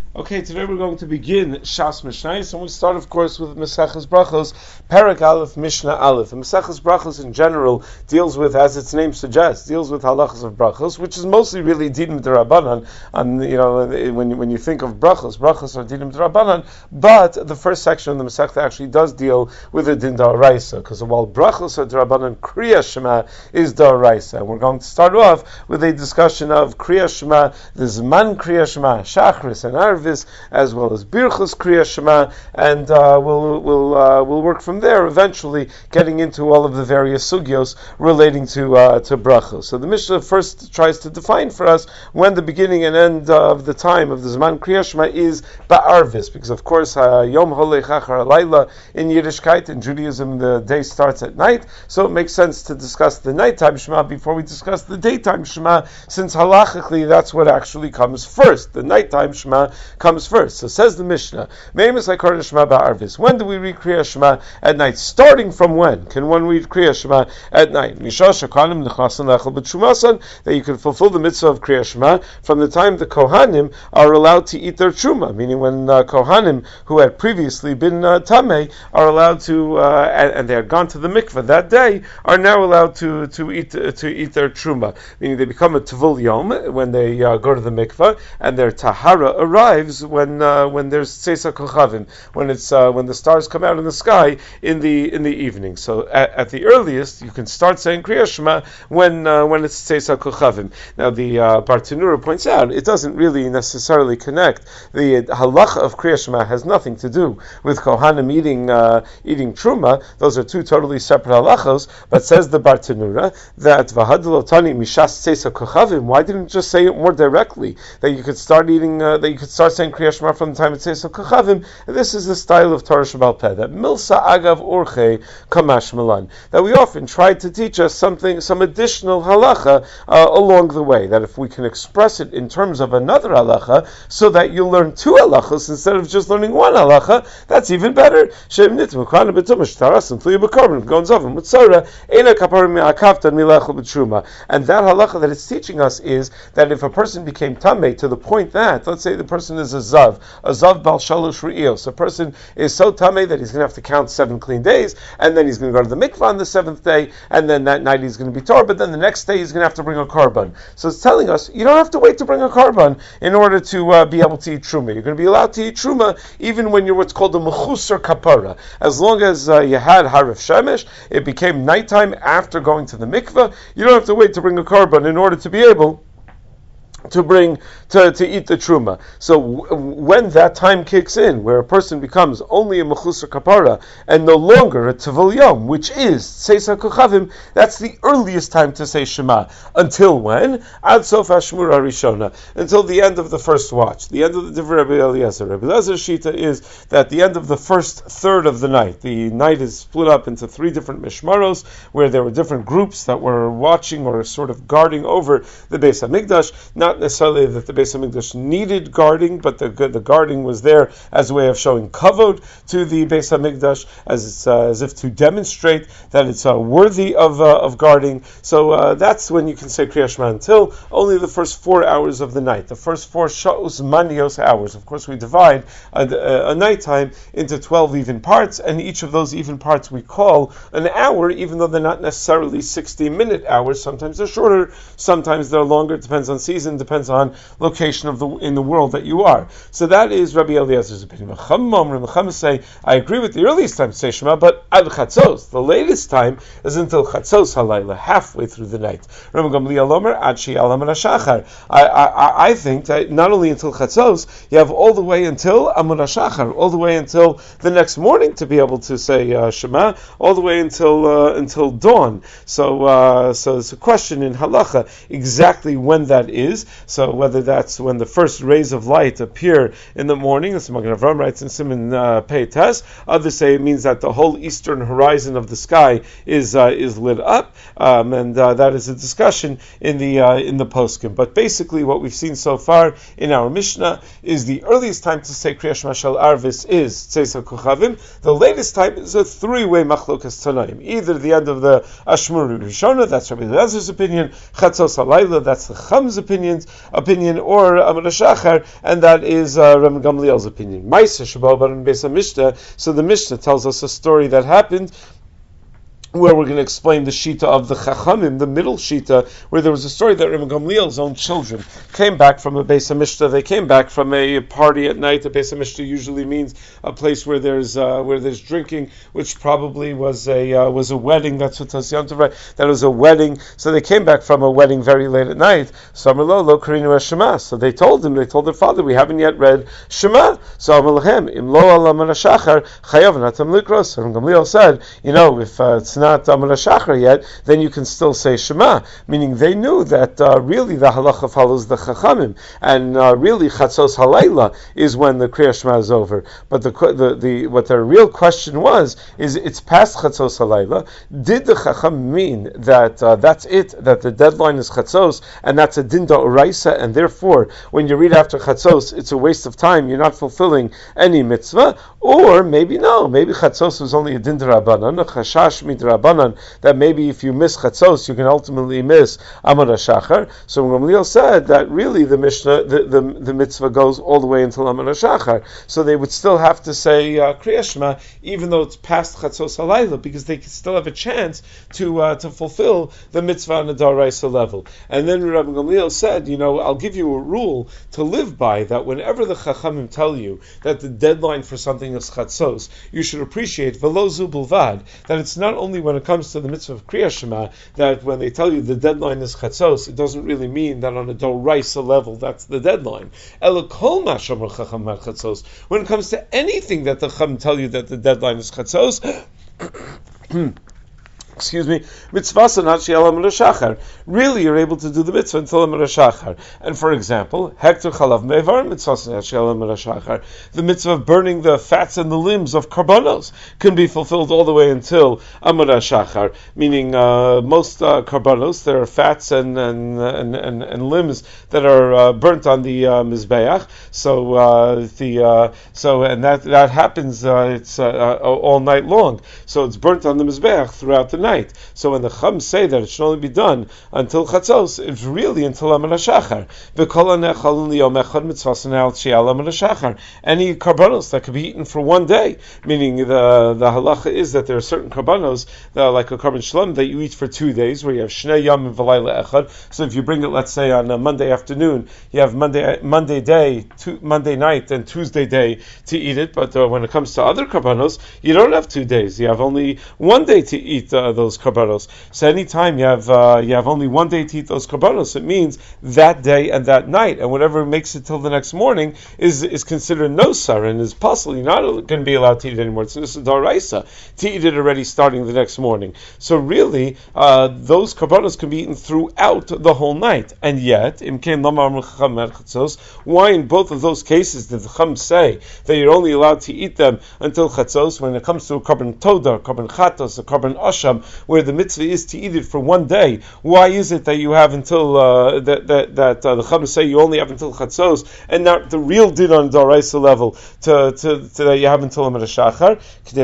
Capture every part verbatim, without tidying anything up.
Okay, today we're going to begin Shas Mishnayos, and we start, of course, with Maseches Brachos, Perek Aleph, Mishnah Aleph. And Maseches Brachos, in general, deals with, as its name suggests, deals with halachas of Brachos, which is mostly really Dinim D'Rabbanan. And you know, when you, when you think of Brachos, Brachos are Dinim D'Rabbanan. But the first section of the Masechta actually does deal with the Din D'Oraisa, because while Brachos are D'Rabbanan, Kriya Shema is D'Oraisa. And we're going to start off with a discussion of Kriya Shema, the Zman Kriya Shema, Shachris and Arvis, as well as Birchos Kriya Shema, and uh, we'll we'll uh, we'll work from there, eventually getting into all of the various sugyos relating to uh, to brachos. So the Mishnah first tries to define for us when the beginning and end of the time of the Zman Kriya Shema is Ba'arvis, because of course uh, Yom Holech Achar Halayla in Yiddishkeit, in Judaism the day starts at night, so it makes sense to discuss the nighttime Shema before we discuss the daytime Shema, since halachically that's what actually comes first. The nighttime Shema comes first. So says the Mishnah, when do we read Kriya Shema at night? Starting from when can one read Kriya Shema at night? That you can fulfill the mitzvah of Kriya Shema from the time the Kohanim are allowed to eat their truma, meaning when uh, Kohanim who had previously been uh, Tameh are allowed to, uh, and, and they had gone to the mikveh that day, are now allowed to to eat uh, to eat their truma, meaning they become a Tevul Yom when they uh, go to the mikveh, and their Tahara arrives when uh, when there's Tzeisa Kochavim, when it's uh, when the stars come out in the sky in the in the evening. So at, at the earliest, you can start saying Kriya Shema when uh, when it's Tzeisa Kochavim. Now the uh, Bartenura points out it doesn't really necessarily connect. The halacha of Kriya Shema has nothing to do with Kohanim eating uh, eating truma. Those are two totally separate halachos. But says the Bartenura that Vahadlotani Mishas Tzeisa Kochavim. Why didn't you just say it more directly, that you could start eating uh, that you could start saying Kriya Shema from the time it says so Kochavim? This is the style of Torah Shabbal Peh, that Milsa Agav Orche Kamash Malan, that we often try to teach us something, some additional halacha uh, along the way, that if we can express it in terms of another halacha, so that you learn two halachas instead of just learning one halacha, that's even better. And that halacha that it's teaching us is that if a person became tamei to the point that, let's say the person is a zav, a zav bal shalosh re'iyos. A person is so tamei that he's going to have to count seven clean days, and then he's going to go to the mikvah on the seventh day, and then that night he's going to be tor, but then the next day he's going to have to bring a korban. So it's telling us, you don't have to wait to bring a korban in order to uh, be able to eat truma. You're going to be allowed to eat truma even when you're what's called a mechusar kapara. As long as uh, you had harif shemesh, it became nighttime after going to the mikvah, you don't have to wait to bring a korban in order to be able to bring, to, to eat the truma. So w- when that time kicks in, where a person becomes only a mechusar kapara, and no longer a tevul yom, which is tzeisa kochavim, that's the earliest time to say Shema. Until when? Ad sof hashmur harishona. Until the end of the first watch. The end of the Divrei Rabbi Eliezer. Rabbi Eliezer's shita is that the end of the first third of the night, the night is split up into three different mishmaros, where there were different groups that were watching or sort of guarding over the Beis HaMikdash. Not necessarily that the Beis HaMikdash needed guarding, but the the guarding was there as a way of showing kavod to the Beis HaMikdash, as it's, uh, as if to demonstrate that it's uh, worthy of uh, of guarding. So uh, that's when you can say Kriya Shema until only the first four hours of the night, the first four sha'os manios hours. Of course, we divide a, a, a nighttime into twelve even parts, and each of those even parts we call an hour, even though they're not necessarily sixty-minute hours. Sometimes they're shorter, sometimes they're longer. It depends on season, depends on location of the in the world that you are. So that is Rabbi Eliezer's opinion. Chachamim say, I agree with the earliest time to say Shema, but ad chatzos, the latest time is until chatzos halayla, halfway through the night. Rabbi Gamliel Omer ad she'alam hashachar. I I I think that not only until chatzos, you have all the way until amud hashachar, all the way until the next morning to be able to say uh, Shema, all the way until uh, until dawn. So uh, so it's a question in halacha exactly when that is. So whether that's when the first rays of light appear in the morning, as Magen Avraham writes in Siman uh, Pei Tes, others say it means that the whole eastern horizon of the sky is uh, is lit up, um, and uh, that is a discussion in the uh, in the poskim. But basically, what we've seen so far in our Mishnah is the earliest time to say Kriya Shema Shel Arvis is Tzeisa Kochavim. The latest time is a three-way machlokas tanaim. Either the end of the Ashmur Rishona, that's Rabbi Eliezer's opinion, Chatzos Halayla, that's the Cham's opinion, opinion's opinion, or Amar Shachar, and that is uh, Reb Gamliel's opinion. Ma'aser Sheba'u Banan Beis HaMishnah. So the Mishnah tells us a story that happened, where we're going to explain the Shita of the Chachamim, the middle Shita, where there was a story that Reb Gamliel's own children came back from a Beis HaMishnah. They came back from a party at night. A Beis HaMishnah usually means a place where there's uh, where there's drinking, which probably was a uh, was a wedding. That's what Tasyantav, right? That was a wedding. So they came back from a wedding very late at night. So Amar lo karinu Shema. So they told him, they told their father, we haven't yet read Shema. So Amar lahem im lo ala Amar Shachar chayav natam likros. So Reb Gamliel said, you know, if uh, it's not Amar Shachar yet, then you can still say Shema. Meaning they knew that uh, really the halacha follows the Chachamim, and uh, really Chatzos Halayla is when the Kriya Shema is over. But the, the the what the real question was is it's past Chatzos Halayla. Did the Chacham mean that uh, that's it? That the deadline is Chatzos, and that's a Dinda Oraisa, and therefore when you read after Chatzos, it's a waste of time. You're not fulfilling any mitzvah. Or maybe no, maybe Chatzos was only a Dinda Rabbanan, a Chashash Midrabanan, that maybe if you miss Chatzos, you can ultimately miss Amar Shachar. So Gamliel said that really the Mishnah, the, the, the mitzvah goes all the way until Amar Shachar. So they would still have to say uh, Kriya Shema, even though it's past Chatzos Halayla, because they could still have a chance to uh, to fulfill the mitzvah on a Daraisa level. And then Rabbi Gamliel said, you know, I'll give you a rule to live by, that whenever the Chachamim tell you that the deadline for something is Chatzos, you should appreciate Velo zu bilvad, that it's not only when it comes to the mitzvah of Kriya Shema, that when they tell you the deadline is Chatzos, it doesn't really mean that on a Doraisa level that's the deadline. Ela kol ma shomer Chacham mar Chatzos. When it comes to anything that the Chacham tell you that the deadline is Chatzos, excuse me, mitzvah sanat she'el Amar Shachar. Really, you're able to do the mitzvah until Amar Shachar. And for example, hektar chalav mevar, mitzvah sanat she'el Amar Shachar. The mitzvah of burning the fats and the limbs of karbanos can be fulfilled all the way until Amar Shachar. Meaning, uh, most uh, karbanos, there are fats and and, and, and, and limbs that are uh, burnt on the uh, mizbeach. So uh, the uh, so and that that happens. Uh, it's uh, uh, all night long. So it's burnt on the mizbeach throughout the night. So when the Chum say that it should only be done until Chatzos, it's really until Amar Shachar. Any karbanos that could be eaten for one day, meaning the the halacha is that there are certain karbanos that are like a karban shalom that you eat for two days, where you have shnei yam and v'layla echad. So if you bring it, let's say on a Monday afternoon, you have Monday Monday day, two, Monday night, and Tuesday day to eat it. But uh, when it comes to other karbanos, you don't have two days. You have only one day to eat uh, those karbanos. So anytime you have uh, you have only one day to eat those karbanos, it means that day and that night, and whatever makes it till the next morning is is considered nosar and is possible. You're not going to be allowed to eat it anymore. It's just a daraisa to eat it already starting the next morning. So really, uh, those karbanos can be eaten throughout the whole night. And yet, why in both of those cases did the Chum say that you're only allowed to eat them until chatzos? When it comes to a karban toda, karban chatos, a karban asham, where the mitzvah is to eat it for one day, why is it that you have until uh, that that, that uh, the Chum say you only have until chatzos, and not the real din on daraisa level to, to, to that you have until Amar Shachar?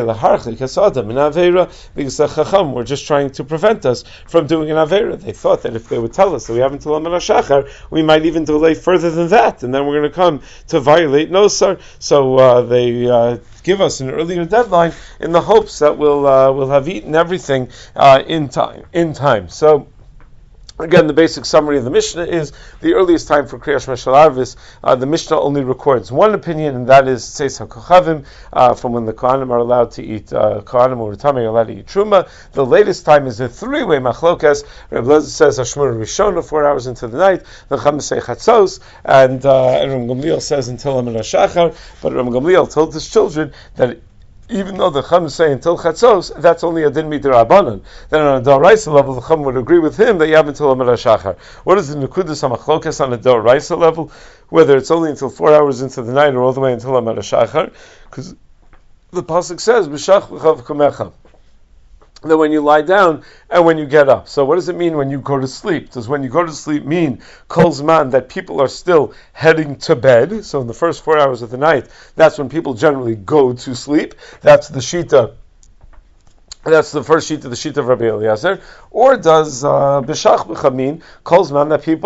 Because the Chacham were just trying to prevent us from doing an avera. They thought that if they would tell us that we have until Amar Shachar, we might even delay further than that, and then we're going to come to violate nosar. So uh, they uh, give us an earlier deadline in the hopes that we'll uh, we'll have eaten everything uh, in time. In time. So. Again, the basic summary of the Mishnah is the earliest time for Kriya Shema Shel Arvis. Uh, the Mishnah only records one opinion, and that is Tzeis HaKochavim, uh, from when the Kohanim are allowed to eat, uh, Kohanim or Tamei are allowed to eat Truma. The latest time is a three-way Machlokas. Reb Lezer says Hashmur Rishona, four hours into the night. The Chacham say Chatzos, and uh, Reb Gamliel says until Amar Shachar. But Reb Gamliel told his children that even though the Chum say until Chatzos, that's only a din midrabanan. Then on a Doraisa level, the Chum would agree with him that you have until Amar Shachar. What is the Nukudas HaMachlokas on a Doraisa level? Whether it's only until four hours into the night or all the way until Amar Shachar? Because the pasuk says, B'shach v'chav kumecha, that when you lie down and when you get up. So what does it mean when you go to sleep? Does when you go to sleep mean kol zman, that people are still heading to bed? So in the first four hours of the night, that's when people generally go to sleep. That's the shita. That's the first sheet of the sheet of Rabbi Eliezer. Or does b'shach b'cha mean kol zman, that people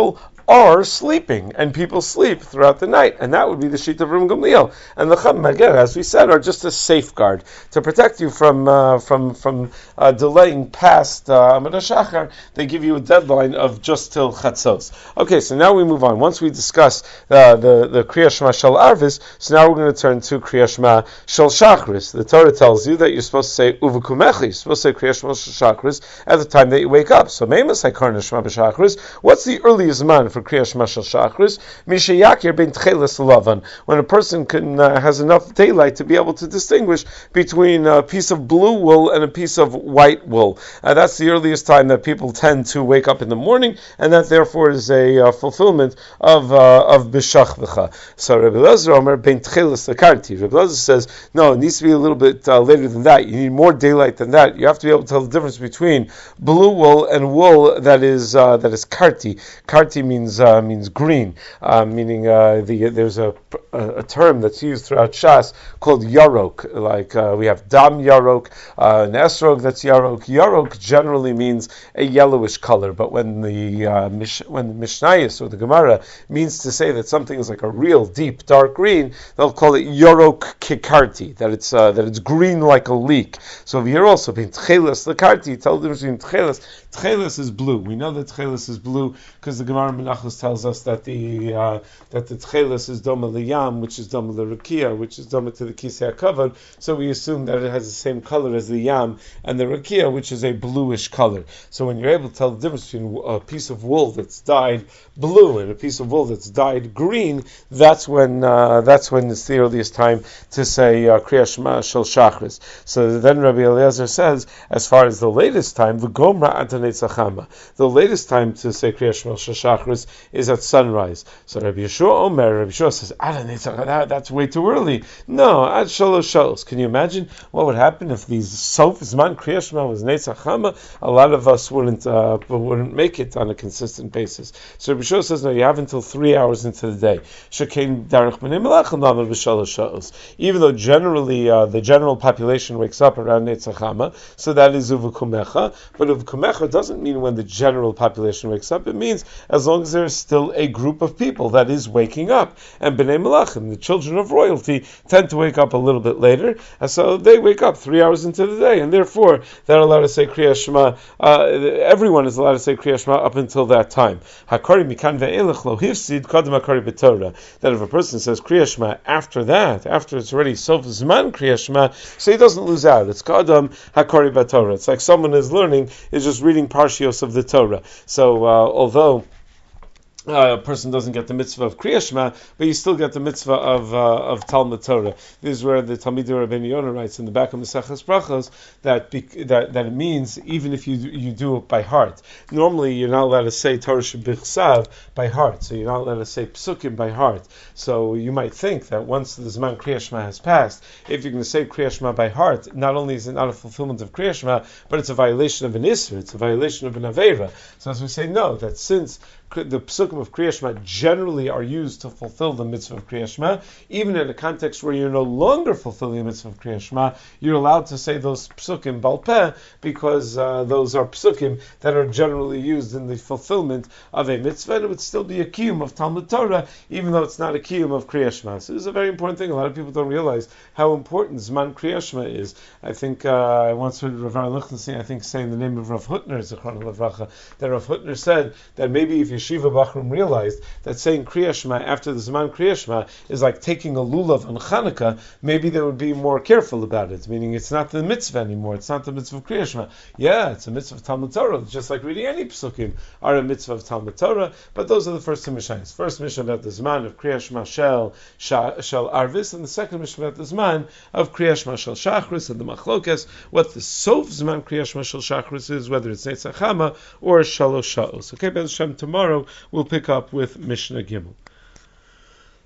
are sleeping, and people sleep throughout the night, and that would be the sheet of Ram Gamliel. And the Chachamim, again, as we said, are just a safeguard to protect you from uh, from from uh, delaying past uh, Amud HaShachar. They give you a deadline of just till Chatzos. Okay, so now we move on. Once we discuss uh, the the Kriya Shema Shel Arvis, so now we're going to turn to Kriya Shema Shel Shachris. The Torah tells you that you're supposed to say Uvukumechi, you're supposed to say Kriya Shema Shel Shachris at the time that you wake up. So Meimas Haikarna Shema B'Shachris. What's the earliest man for Kriya Shema Shel Shachris? Misha Yakir ben Tcheles Lavan. When a person can uh, has enough daylight to be able to distinguish between a piece of blue wool and a piece of white wool. Uh, that's the earliest time that people tend to wake up in the morning, and that therefore is a uh, fulfillment of uh, of B'Shachvecha. So Rebbe Elazar Omer ben Tcheles Lakarti. Rebbe Elazar says, no, it needs to be a little bit uh, later than that. You need more daylight than that. You have to be able to tell the difference between blue wool and wool that is uh, that is karti. Karti means uh, means green, uh, meaning uh, the, there's a, a, a term that's used throughout Shas called yarok. Like uh, we have dam yarok, uh, an esrog that's yarok. Yarok generally means a yellowish color, but when the uh, mish, when the Mishnayos or the Gemara means to say that something is like a real deep dark green, they'll call it yarok kikarti, that it's uh, that it's green like a leek. So here also being tcheles lekarti, tell the difference between tcheles. Tcheles is blue. We know that tcheles is blue because the Gemara Menachos tells us that the uh, that the tcheles is doma liyam, which is doma l'rakia, which is doma to the kisei hakavod. So we assume that it has the same color as the yam and the rakia, which is a bluish color. So when you're able to tell the difference between a piece of wool that's dyed blue and a piece of wool that's dyed green, that's when uh, that's when it's the earliest time to say uh, Kriya Shema Shel Shachris. So then Rabbi Eliezer says, as far as the latest time, the Gomra Atanei Tzachama, the latest time to say Kriya Shema Shel Shachris is at sunrise. So Rabbi Yeshua Omer, Rabbi Yeshua says, Atanei Tzachama, that's way too early. No, Ad Shalosh Shalos. Can you imagine what would happen if these Sof Zman Kriya Shema was Netzachama? A lot of us wouldn't uh, wouldn't make it on a consistent basis. So Rabbi Yeshua says, no, you have until three hours into the day. Shekein Darech B'nei Melech and Lamed B'Shalosh Shalos. Even though generally uh, the general population wakes up around Netzachama, so that is Uvukumecha. But Uvukumecha doesn't mean when the general population wakes up. It means as long as there is still a group of people that is waking up. And B'nei Melachim, the children of royalty, tend to wake up a little bit later, and so they wake up three hours into the day, and therefore they're allowed to say Kriya Shema. Uh, everyone is allowed to say Kriya Shema up until that time. Hakari mikan ve'elech lo hifsid kadem hakari b'Torah. That if a person says Kriya Shema after that, after it's already sof zman Kriya Shema, so he doesn't lose out. It's kadem hakari b'Torah. It's like someone is learning, is just reading parshios of the Torah. So uh, although Uh, a person doesn't get the mitzvah of Kriya Shema, but you still get the mitzvah of uh, of Talmud Torah. This is where the Talmidim Rabbeinu Yonah writes in the back of Maseches Brachos that, bec- that that it means even if you you do it by heart. Normally, you're not allowed to say Torah Shebichsav by heart, so you're not allowed to say Psukim by heart. So you might think that once the Zman Kriya Shema has passed, if you're going to say Kriya Shema by heart, not only is it not a fulfillment of Kriya Shema, but it's a violation of an Isser, it's a violation of an Aveira. So as we say, no, that since the psukim of Kriya Shema generally are used to fulfill the mitzvah of Kriya Shema, even in a context where you're no longer fulfilling the mitzvah of Kriya Shema, you're allowed to say those psukim bal peh, because uh, those are psukim that are generally used in the fulfillment of a mitzvah, and it would still be a kiyum of Talmud Torah, even though it's not a kiyum of Kriya Shema. So this is a very important thing. A lot of people don't realize how important Zman Kriya Shema is. I think uh, I once heard Rav Aaron Lichtenstein, I think, saying the name of Rav Hutner, Zichrono Livracha, that Rav Hutner said that maybe if you Yeshiva Bachram realized that saying Kriya Shema after the Zman Kriya Shema is like taking a lulav on Chanukah, maybe they would be more careful about it, meaning it's not the mitzvah anymore, it's not the mitzvah of Kriya Shema. Yeah, it's a mitzvah of Talmud Torah, just like reading any psukim are a mitzvah of Talmud Torah, but those are the first two Mishnayos. First Mishnah about the Zman of Kriya Shema Shel, Shel Arvis, and the second Mishnah about the Zman of Kriya Shema Shel Shachris, and the Machlokes, what the Sof Zman Kriya Shema Shel Shachris is, whether it's Netzachama or Shalosh Sha'os. Okay, Be'ez Hashem, tomorrow we'll pick up with Mishnah Gimel.